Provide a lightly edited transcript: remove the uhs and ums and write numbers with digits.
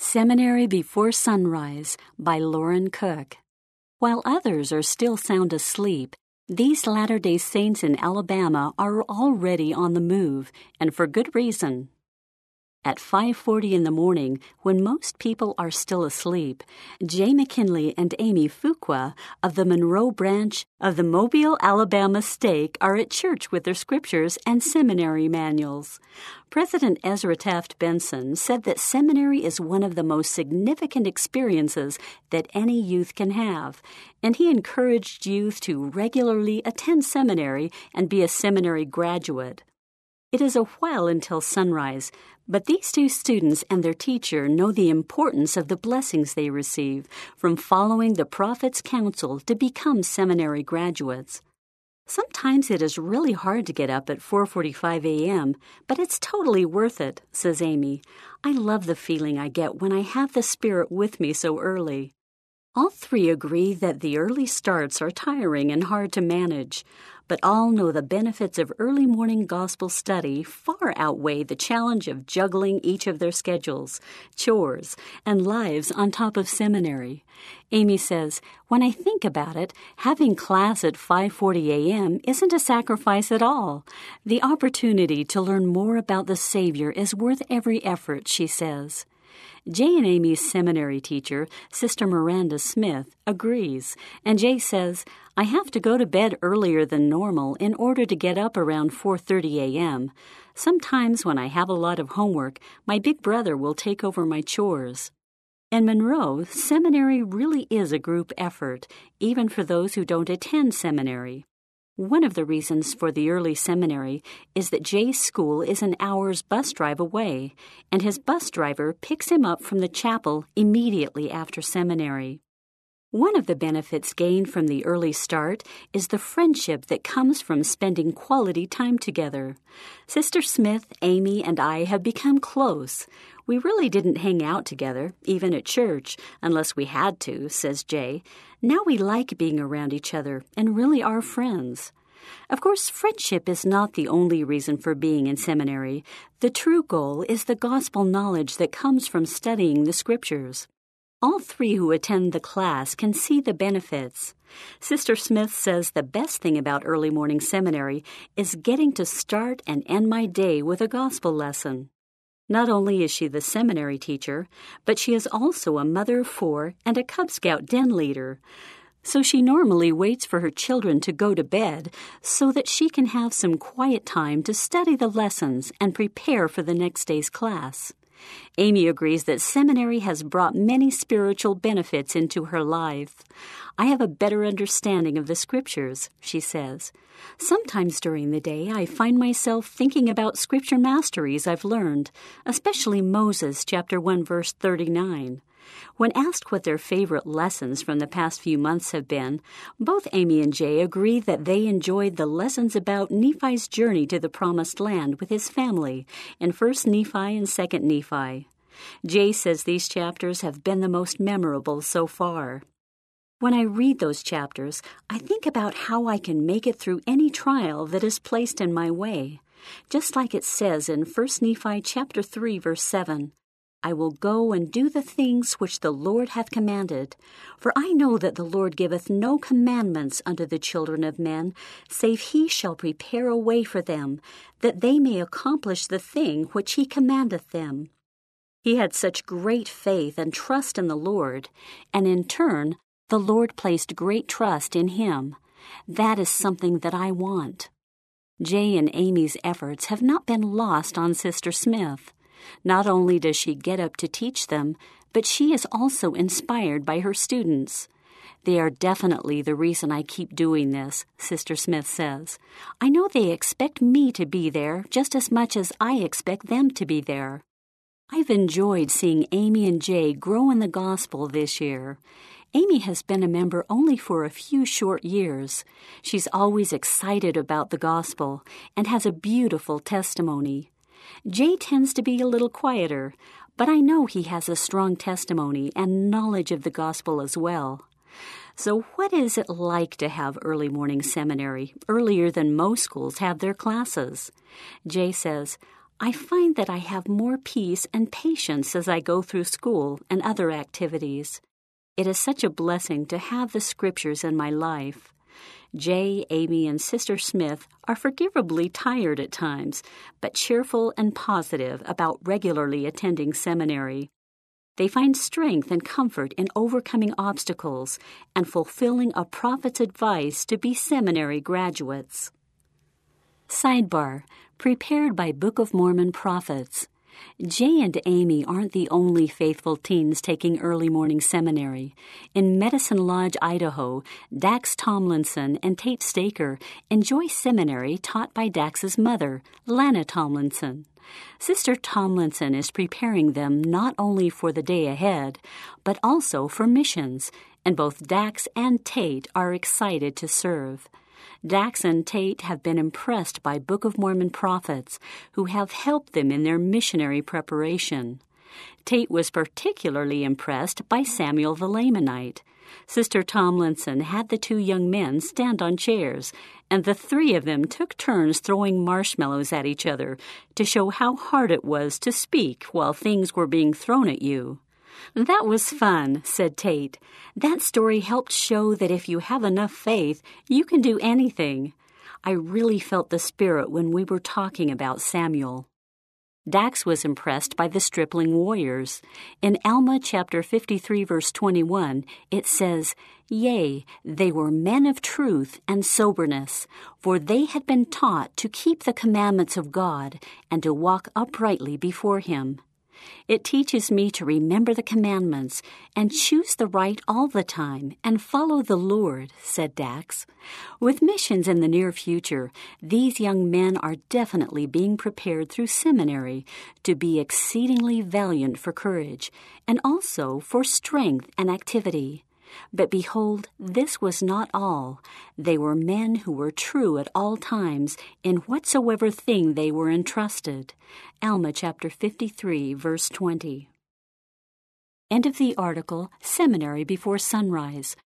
Seminary Before Sunrise by Lauren Cook. While others are still sound asleep, these Latter-day Saints in Alabama are already on the move, and for good reason. At 5:40 in the morning, when most people are still asleep, Jay McKinley and Amy Fuqua of the Monroe branch of the Mobile, Alabama stake are at church with their scriptures and seminary manuals. President Ezra Taft Benson said that seminary is one of the most significant experiences that any youth can have, and he encouraged youth to regularly attend seminary and be a seminary graduate. It is a while until sunrise, but these two students and their teacher know the importance of the blessings they receive from following the prophet's counsel to become seminary graduates. Sometimes it is really hard to get up at 4:45 a.m., but it's totally worth it, says Amy. I love the feeling I get when I have the Spirit with me so early. All three agree that the early starts are tiring and hard to manage, but all know the benefits of early morning gospel study far outweigh the challenge of juggling each of their schedules, chores, and lives on top of seminary. Amy says, when I think about it, having class at 5:40 a.m. isn't a sacrifice at all. The opportunity to learn more about the Savior is worth every effort, she says. Jay and Amy's seminary teacher, Sister Miranda Smith, agrees, and Jay says, I have to go to bed earlier than normal in order to get up around 4:30 a.m. Sometimes when I have a lot of homework, my big brother will take over my chores. In Monroe, seminary really is a group effort, even for those who don't attend seminary. One of the reasons for the early seminary is that Jay's school is an hour's bus drive away, and his bus driver picks him up from the chapel immediately after seminary. One of the benefits gained from the early start is the friendship that comes from spending quality time together. Sister Smith, Amy, and I have become close. We really didn't hang out together, even at church, unless we had to, says Jay. Now we like being around each other and really are friends. Of course, friendship is not the only reason for being in seminary. The true goal is the gospel knowledge that comes from studying the scriptures. All three who attend the class can see the benefits. Sister Smith says the best thing about early morning seminary is getting to start and end my day with a gospel lesson. Not only is she the seminary teacher, but she is also a mother of 4 and a Cub Scout den leader. So she normally waits for her children to go to bed so that she can have some quiet time to study the lessons and prepare for the next day's class. Amy agrees that seminary has brought many spiritual benefits into her life. I have a better understanding of the scriptures, she says. Sometimes during the day, I find myself thinking about scripture masteries I've learned, especially Moses chapter 1, verse 39. When asked what their favorite lessons from the past few months have been, both Amy and Jay agree that they enjoyed the lessons about Nephi's journey to the Promised Land with his family in 1 Nephi and 2 Nephi. Jay says these chapters have been the most memorable so far. When I read those chapters, I think about how I can make it through any trial that is placed in my way. Just like it says in 1 Nephi chapter 3, verse 7, I will go and do the things which the Lord hath commanded. For I know that the Lord giveth no commandments unto the children of men, save he shall prepare a way for them, that they may accomplish the thing which he commandeth them. He had such great faith and trust in the Lord, and in turn, the Lord placed great trust in him. That is something that I want. Jay and Amy's efforts have not been lost on Sister Smith. Not only does she get up to teach them, but she is also inspired by her students. They are definitely the reason I keep doing this, Sister Smith says. I know they expect me to be there just as much as I expect them to be there. I've enjoyed seeing Amy and Jay grow in the gospel this year. Amy has been a member only for a few short years. She's always excited about the gospel and has a beautiful testimony. Jay tends to be a little quieter, but I know he has a strong testimony and knowledge of the gospel as well. So what is it like to have early morning seminary, earlier than most schools have their classes? Jay says, I find that I have more peace and patience as I go through school and other activities. It is such a blessing to have the Scriptures in my life. Jay, Amy, and Sister Smith are forgivably tired at times, but cheerful and positive about regularly attending seminary. They find strength and comfort in overcoming obstacles and fulfilling a prophet's advice to be seminary graduates. Sidebar: prepared by Book of Mormon prophets. Jay and Amy aren't the only faithful teens taking early morning seminary. In Medicine Lodge, Idaho, Dax Tomlinson and Tate Staker enjoy seminary taught by Dax's mother, Lana Tomlinson. Sister Tomlinson is preparing them not only for the day ahead, but also for missions, and both Dax and Tate are excited to serve. Dax and Tate have been impressed by Book of Mormon prophets who have helped them in their missionary preparation. Tate was particularly impressed by Samuel the Lamanite. Sister Tomlinson had the two young men stand on chairs, and the three of them took turns throwing marshmallows at each other to show how hard it was to speak while things were being thrown at you. "That was fun," said Tate. "That story helped show that if you have enough faith, you can do anything. I really felt the Spirit when we were talking about Samuel." Dax was impressed by the stripling warriors. In Alma chapter 53, verse 21, it says, "Yea, they were men of truth and soberness, for they had been taught to keep the commandments of God and to walk uprightly before Him." It teaches me to remember the commandments and choose the right all the time and follow the Lord, said Dax. With missions in the near future, these young men are definitely being prepared through seminary to be exceedingly valiant for courage and also for strength and activity. But behold, this was not all. They were men who were true at all times in whatsoever thing they were entrusted. Alma chapter 53, verse 20. End of the article, Seminary Before Sunrise,